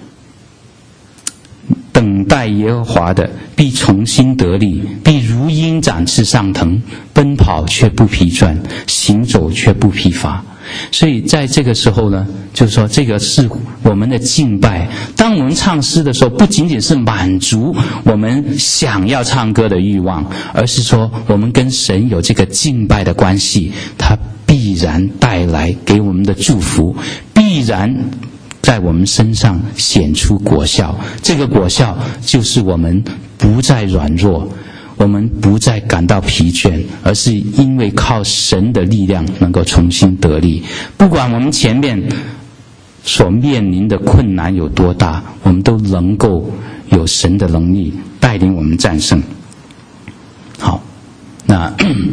[SPEAKER 1] 等待耶和华的必重新得力，必如鹰展翅上腾，奔跑却不疲倦，行走却不疲乏。所以在这个时候呢，就是说这个是我们的敬拜。当我们唱诗的时候，不仅仅是满足我们想要唱歌的欲望，而是说我们跟神有这个敬拜的关系，它必然带来给我们的祝福，必然在我们身上显出果效。这个果效就是我们不再软弱，我们不再感到疲倦，而是因为靠神的力量能够重新得力。不管我们前面所面临的困难有多大，我们都能够有神的能力带领我们战胜。好，那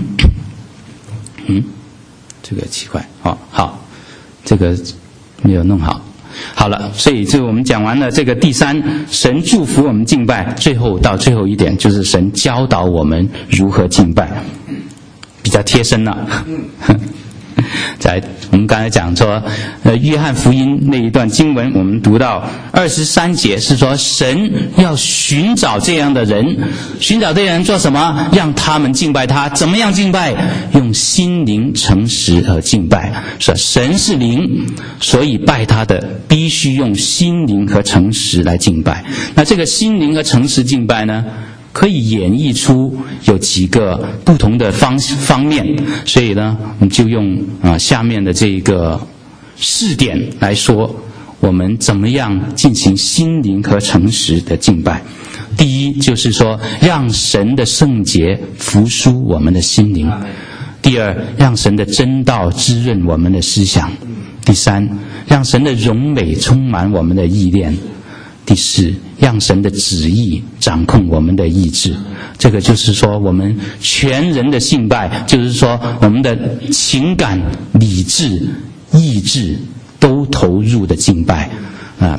[SPEAKER 1] 嗯，这个奇怪，哦，好，这个没有弄好。好了，所以就我们讲完了这个第三，神祝福我们敬拜，最后到最后一点就是神教导我们如何敬拜，比较贴身了。在我们刚才讲说，呃，约翰福音那一段经文，我们读到二十三节是说，神要寻找这样的人，寻找这样的人做什么？让他们敬拜他。怎么样敬拜？用心灵诚实而敬拜。说神是灵，所以拜他的必须用心灵和诚实来敬拜。那这个心灵和诚实敬拜呢，可以演绎出有几个不同的方方面，所以呢，我们就用啊、呃、下面的这个试点来说，我们怎么样进行心灵和诚实的敬拜。第一就是说，让神的圣洁扶疏我们的心灵；第二，让神的真道滋润我们的思想；第三，让神的荣美充满我们的意念；第四，让神的旨意掌控我们的意志。这个就是说，我们全人的敬拜，就是说我们的情感、理智、意志都投入的敬拜啊。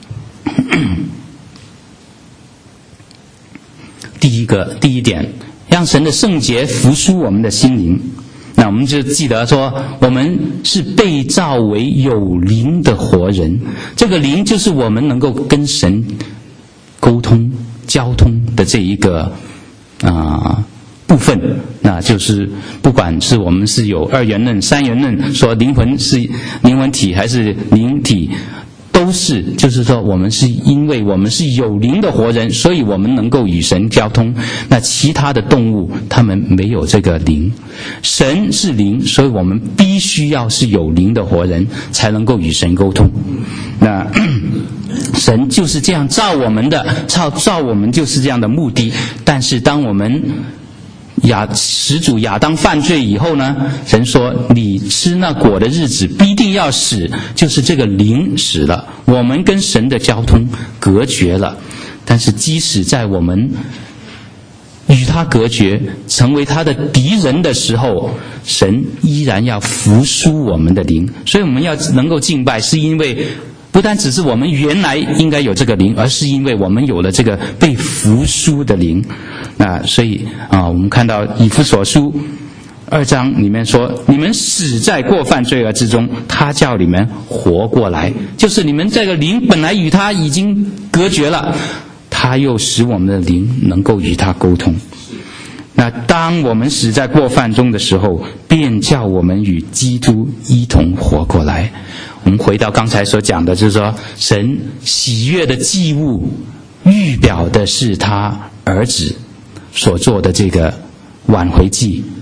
[SPEAKER 1] 第一个，第一点，让神的圣洁扶疏我们的心灵。那我们就记得说，我们是被造为有灵的活人。这个灵就是我们能够跟神沟通、交通的这一个啊、呃、部分。那就是不管是我们是有二元论、三元论，说灵魂是灵魂体还是灵体，都是，就是说我们是因为我们是有灵的活人，所以我们能够与神交通。那其他的动物他们没有这个灵，神是灵，所以我们必须要是有灵的活人才能够与神沟通。那神就是这样造我们的，造造我们就是这样的目的。但是当我们亚始祖亚当犯罪以后呢，神说你吃那果的日子必定要死，就是这个灵死了，我们跟神的交通隔绝了。但是即使在我们与他隔绝，成为他的敌人的时候，神依然要扶疏我们的灵。所以我们要能够敬拜，是因为不单只是我们原来应该有这个灵，而是因为我们有了这个被扶疏的灵。那所以啊，我们看到以弗所书二章里面说，你们死在过犯罪恶之中，他叫你们活过来，就是你们这个灵本来与他已经隔绝了，他又使我们的灵能够与他沟通。那当我们死在过犯中的时候，便叫我们与基督一同活过来。我们回到刚才所讲的，就是说神喜悦的祭物预表的是他儿子所做的这个挽回祭，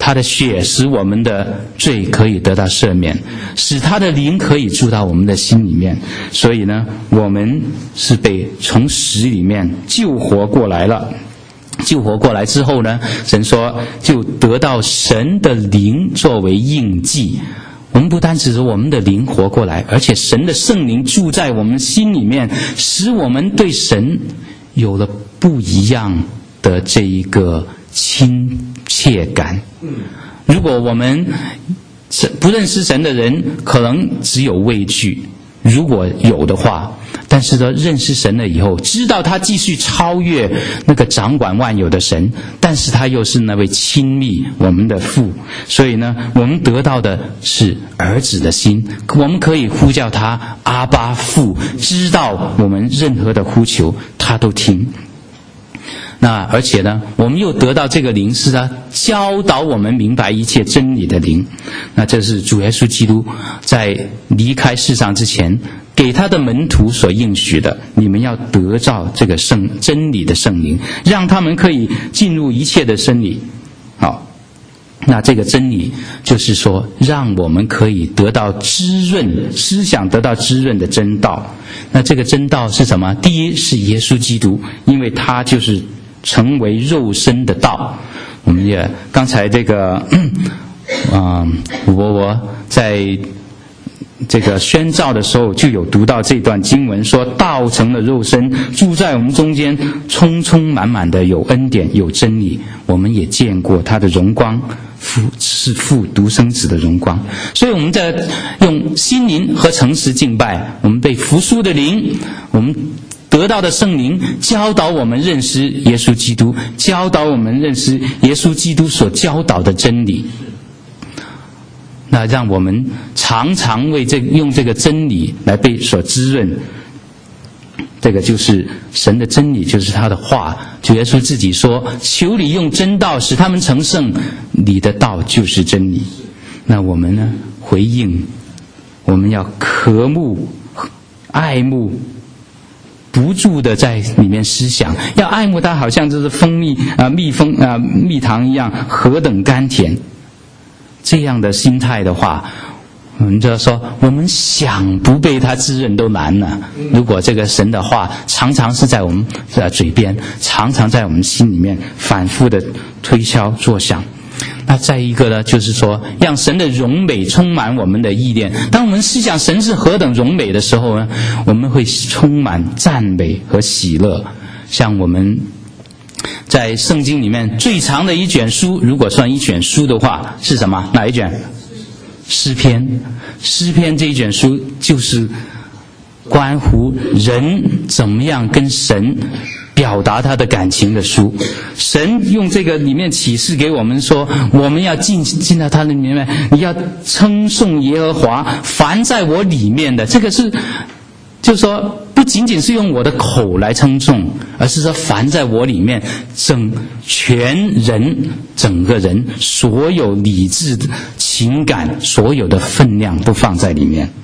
[SPEAKER 1] 他的血使我们的罪可以得到赦免，使他的灵可以住到我们的心里面。所以呢，我们是被从死里面救活过来了。救活过来之后呢，神说就得到神的灵作为印记。我们不单只是我们的灵活过来，而且神的圣灵住在我们心里面，使我们对神有了不一样的这一个亲切感。如果我们不认识神的人，可能只有畏惧，如果有的话。但是呢，认识神了以后，知道他继续超越那个掌管万有的神，但是他又是那位亲密我们的父，所以呢，我们得到的是儿子的心，我们可以呼叫他阿爸父，知道我们任何的呼求他都听。那而且呢，我们又得到这个灵，是他教导我们明白一切真理的灵。那这是主耶稣基督在离开世上之前给他的门徒所应许的，你们要得到这个圣真理的圣灵，让他们可以进入一切的真理。好，那这个真理就是说，让我们可以得到滋润，思想得到滋润的真道。那这个真道是什么？第一是耶稣基督，因为他就是成为肉身的道。我们也刚才这个啊，我我在这个宣召的时候就有读到这段经文，说道成了肉身，住在我们中间，充充满满的有恩典有真理。我们也见过他的荣光，父是父独生子的荣光。所以我们在用心灵和诚实敬拜，我们被复苏的灵，我们得到的圣灵教导我们认识耶稣基督，教导我们认识耶稣基督所教导的真理。那让我们常常为这用这个真理来被所滋润。这个就是神的真理，就是他的话。主耶稣自己说，求你用真道使他们成圣，你的道就是真理。那我们呢，回应，我们要渴慕爱慕，不住的在里面思想，要爱慕它，好像就是蜂蜜啊、蜜蜂啊、蜜糖一样，何等甘甜。这样的心态的话，我们就要说，我们想不被他滋润都难了。如果这个神的话常常是在我们的嘴边，常常在我们心里面反复的推敲作想。那再一个呢，就是说让神的荣美充满我们的意念。当我们思想神是何等荣美的时候呢，我们会充满赞美和喜乐。像我们在圣经里面最长的一卷书，如果算一卷书的话，是什么？哪一卷？诗篇。诗篇这一卷书就是关乎人怎么样跟神表达他的感情的书。神用这个里面启示给我们说，我们要进进到他的里面，你要称颂耶和华，凡在我里面的，这个是就是说不仅仅是用我的口来称颂，而是说凡在我里面，整全人整个人所有理智的情感，所有的分量都放在里面，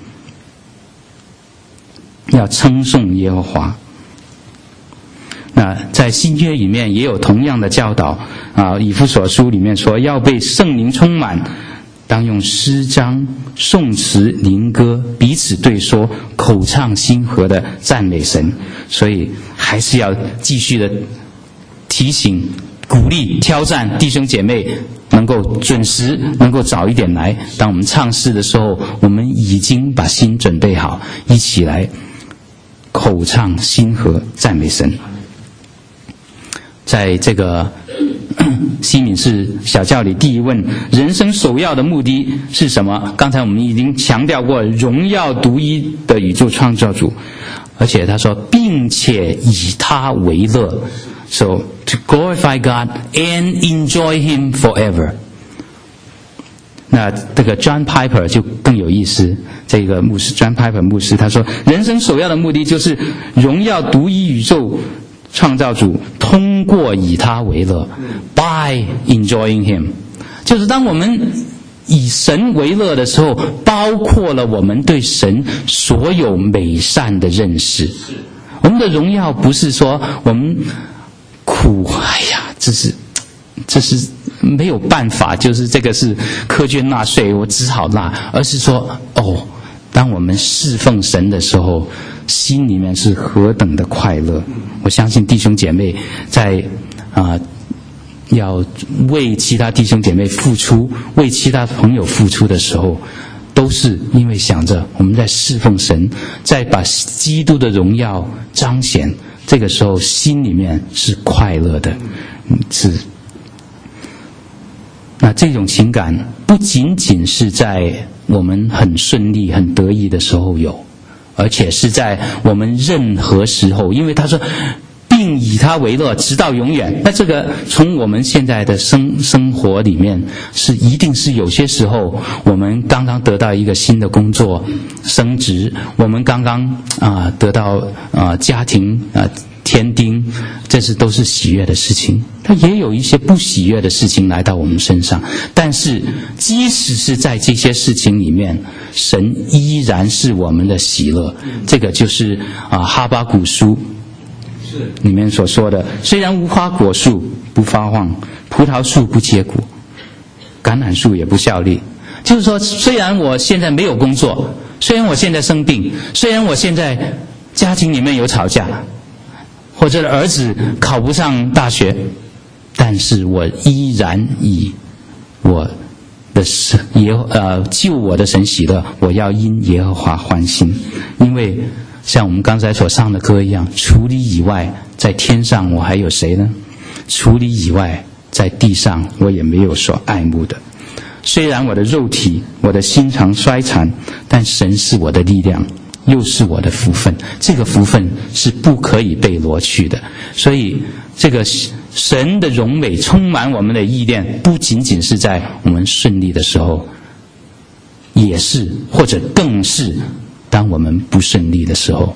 [SPEAKER 1] 要称颂耶和华。那在新约里面也有同样的教导啊，以弗所书里面说，要被圣灵充满，当用诗章、颂词、灵歌彼此对说，口唱心和的赞美神。所以还是要继续的提醒、鼓励、挑战弟兄姐妹，能够准时，能够早一点来。当我们唱诗的时候，我们已经把心准备好，一起来口唱心和赞美神。在这个西敏寺小教里第一问，人生首要的目的是什么？刚才我们已经强调过，荣耀独一的宇宙创造主，而且他说并且以他为乐， so to glorify God and enjoy him forever。 那这个 John Piper 就更有意思，这个牧师 John Piper 牧师他说，人生首要的目的就是荣耀独一宇宙创造主，通过以他为乐 by enjoying him， 就是当我们以神为乐的时候，包括了我们对神所有美善的认识。我们的荣耀不是说我们苦，哎呀，这是这是没有办法，就是这个是苛捐纳税，我只好纳，而是说哦，当我们侍奉神的时候，心里面是何等的快乐。我相信弟兄姐妹在啊、呃、要为其他弟兄姐妹付出，为其他朋友付出的时候，都是因为想着我们在侍奉神，在把基督的荣耀彰显，这个时候心里面是快乐的。是那这种情感不仅仅是在我们很顺利很得意的时候有，而且是在我们任何时候，因为他说并以他为乐直到永远。那这个从我们现在的生生活里面，是一定是有些时候我们刚刚得到一个新的工作升职，我们刚刚啊、呃、得到啊、呃、家庭啊、呃添丁，这是都是喜悦的事情。它也有一些不喜悦的事情来到我们身上，但是即使是在这些事情里面，神依然是我们的喜乐。这个就是啊哈巴谷书里面所说的，虽然无花果树不发旺，葡萄树不结果，橄榄树也不效力。就是说，虽然我现在没有工作，虽然我现在生病，虽然我现在家庭里面有吵架，或者儿子考不上大学，但是我依然以我的神耶呃救我的神喜乐，我要因耶和华欢心。因为像我们刚才所唱的歌一样，除你以外，在天上我还有谁呢？除你以外，在地上我也没有所爱慕的。虽然我的肉体，我的心肠衰残，但神是我的力量，又是我的福分，这个福分是不可以被挪去的。所以这个神的荣美充满我们的意念，不仅仅是在我们顺利的时候，也是或者更是当我们不顺利的时候。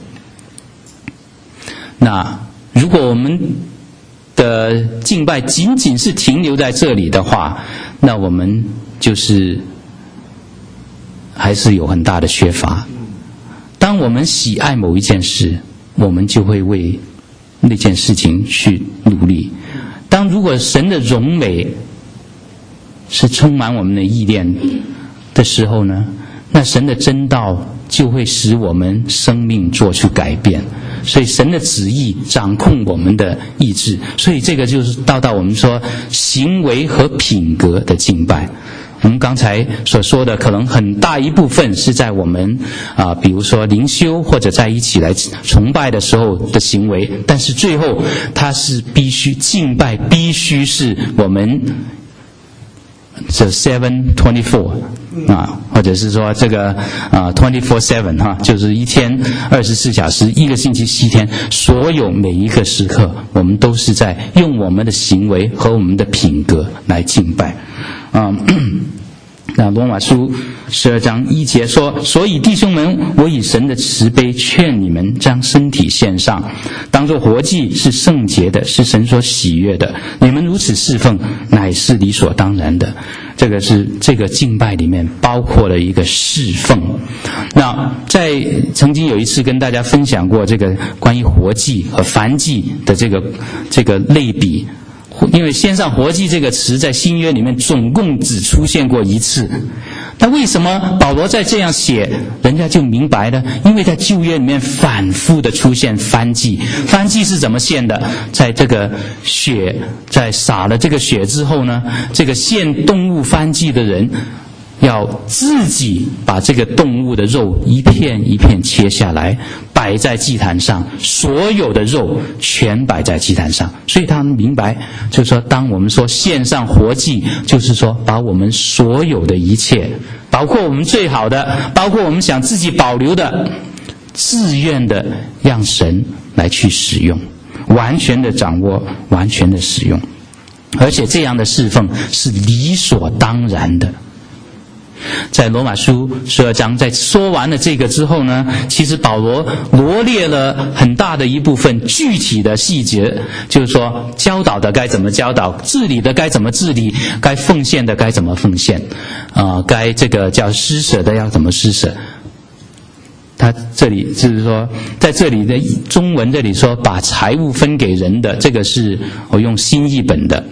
[SPEAKER 1] 那如果我们的敬拜仅仅是停留在这里的话，那我们就是还是有很大的缺乏。当我们喜爱某一件事，我们就会为那件事情去努力。当如果神的荣美是充满我们的意念的时候呢，那神的真道就会使我们生命做出改变。所以神的旨意掌控我们的意志，所以这个就是到到我们说行为和品格的敬拜。我们刚才所说的可能很大一部分是在我们啊、呃，比如说灵修或者在一起来崇拜的时候的行为，但是最后它是必须敬拜，必须是我们这 seven twenty four 啊，或者是说这个啊 twenty four seven 哈，就是一天二十四小时，一个星期七天，所有每一个时刻，我们都是在用我们的行为和我们的品格来敬拜。啊、嗯，那罗马书十二章一节说：所以弟兄们，我以神的慈悲劝你们，将身体献上，当作活祭，是圣洁的，是神所喜悦的。你们如此侍奉，乃是理所当然的。这个是这个敬拜里面包括了一个侍奉。那在曾经有一次跟大家分享过这个关于活祭和燔祭的这个这个类比。因为献上活祭这个词在新约里面总共只出现过一次，那为什么保罗在这样写，人家就明白了？因为在旧约里面反复的出现燔祭，燔祭是怎么献的？在这个血，在洒了这个血之后呢，这个献动物燔祭的人要自己把这个动物的肉一片一片切下来，摆在祭坛上，所有的肉全摆在祭坛上。所以他们明白，就是说当我们说献上活祭，就是说把我们所有的一切，包括我们最好的，包括我们想自己保留的，自愿的让神来去使用，完全的掌握，完全的使用。而且这样的侍奉是理所当然的。在罗马书十二章在说完了这个之后呢，其实保罗罗列了很大的一部分具体的细节，就是说教导的该怎么教导，治理的该怎么治理，该奉献的该怎么奉献，啊、呃，该这个叫施舍的要怎么施舍。他这里就是说，在这里的中文这里说把财物分给人的，这个是我用新译本的。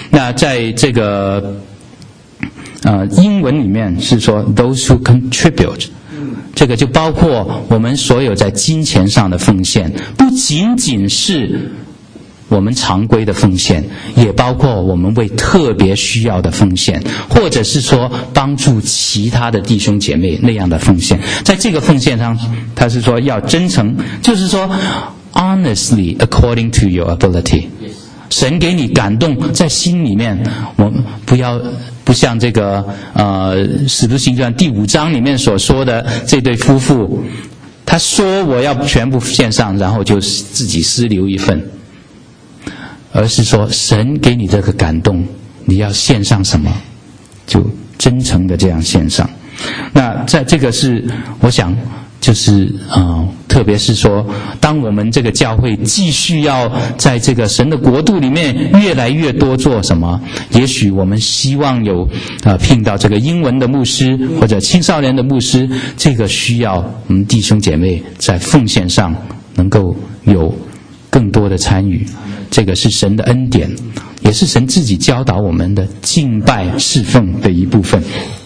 [SPEAKER 1] 那在这个呃英文里面是说 those who contribute， 这个就包括我们所有在金钱上的奉献，不仅仅是我们常规的奉献，也包括我们为特别需要的奉献，或者是说帮助其他的弟兄姐妹那样的奉献。在这个奉献上，他是说要真诚，就是说 honestly according to your ability。神给你感动在心里面，我们不要不像这个呃《使徒行传》第五章里面所说的这对夫妇，他说我要全部献上，然后就自己私留一份。而是说神给你这个感动，你要献上什么就真诚的这样献上。那在这个是我想就是呃特别是说当我们这个教会继续要在这个神的国度里面越来越多做什么，也许我们希望有呃聘到这个英文的牧师或者青少年的牧师，这个需要我们弟兄姐妹在奉献上能够有更多的参与。这个是神的恩典，也是神自己教导我们的敬拜侍奉的一部分。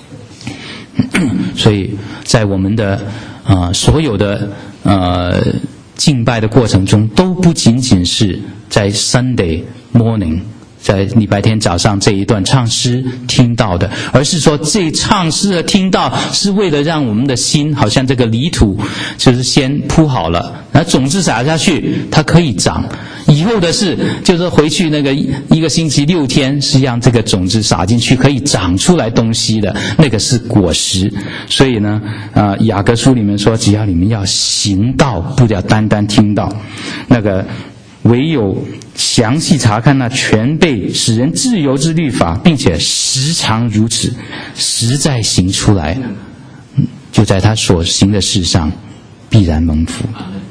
[SPEAKER 1] 所以在我们的呃所有的呃敬拜的过程中，都不仅仅是在 Sunday morning 在礼拜天早上这一段唱诗听到的，而是说这唱诗的听到是为了让我们的心好像这个泥土就是先铺好了，然后种子撒下去它可以长，以后的事就是回去那个一个星期六天是让这个种子撒进去可以长出来东西的，那个是果实。所以呢呃雅各书里面说，只要你们要行道，不要单单听到，那个唯有详细查看那全备使人自由之律法，并且时常如此，实在行出来，就在他所行的事上必然蒙福。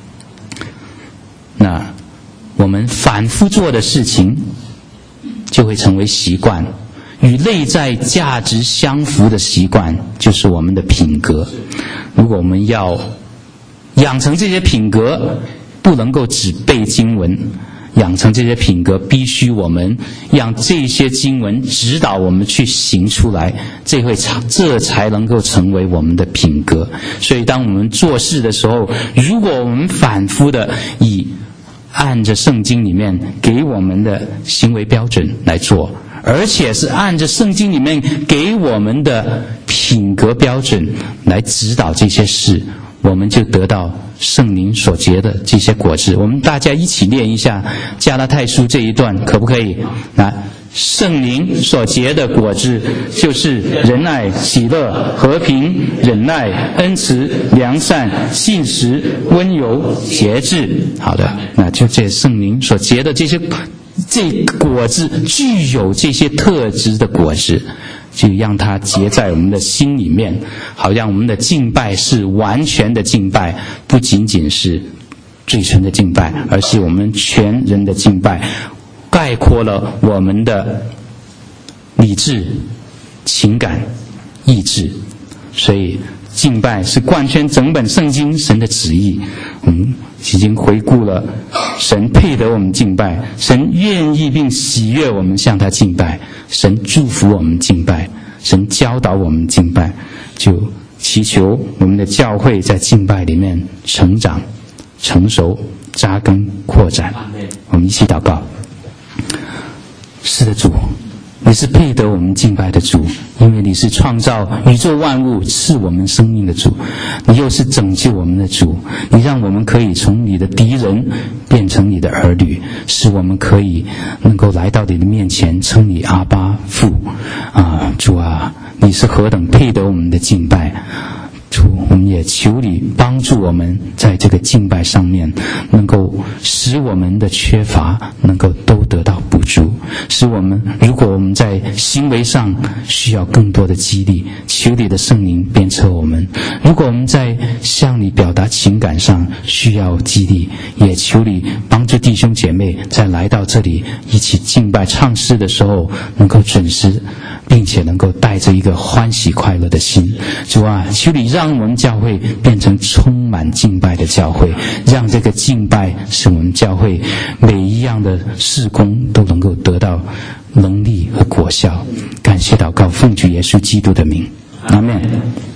[SPEAKER 1] 那我们反复做的事情就会成为习惯，与内在价值相符的习惯就是我们的品格。如果我们要养成这些品格，不能够只背经文，养成这些品格必须我们让这些经文指导我们去行出来，这会这才能够成为我们的品格。所以当我们做事的时候，如果我们反复的以按着圣经里面给我们的行为标准来做，而且是按着圣经里面给我们的品格标准来指导这些事，我们就得到圣灵所结的这些果子。我们大家一起念一下加拉太书这一段，可不可以？来，圣灵所结的果子就是仁爱、喜乐、和平、忍耐、恩慈、良善、信实、温柔、节制。好的，那就这圣灵所结的这些这果子，具有这些特质的果子，就让它结在我们的心里面，好让我们的敬拜是完全的敬拜，不仅仅是最纯的敬拜，而是我们全人的敬拜，概括了我们的理智、情感、意志。所以敬拜是贯穿整本圣经神的旨意。我们已经回顾了神配得我们敬拜，神愿意并喜悦我们向他敬拜，神祝福我们敬拜，神教导我们敬拜，就祈求我们的教会在敬拜里面成长、成熟、扎根、扩展。我们一起祷告。是的，主，你是配得我们敬拜的主，因为你是创造宇宙万物赐我们生命的主，你又是拯救我们的主，你让我们可以从你的敌人变成你的儿女，使我们可以能够来到你的面前称你阿爸父啊，主啊，你是何等配得我们的敬拜。主，我们也求你帮助我们在这个敬拜上面能够使我们的缺乏能够都得到补足，使我们如果我们在行为上需要更多的激励，求你的圣灵鞭策我们；如果我们在向你表达情感上需要激励，也求你帮助弟兄姐妹在来到这里一起敬拜唱诗的时候能够准时，并且能够带着一个欢喜快乐的心。主啊，求你让我们教会变成充满敬拜的教会，让这个敬拜使我们教会每一样样的事工都能够得到能力和果效。感谢祷告，奉主耶稣基督的名，阿们。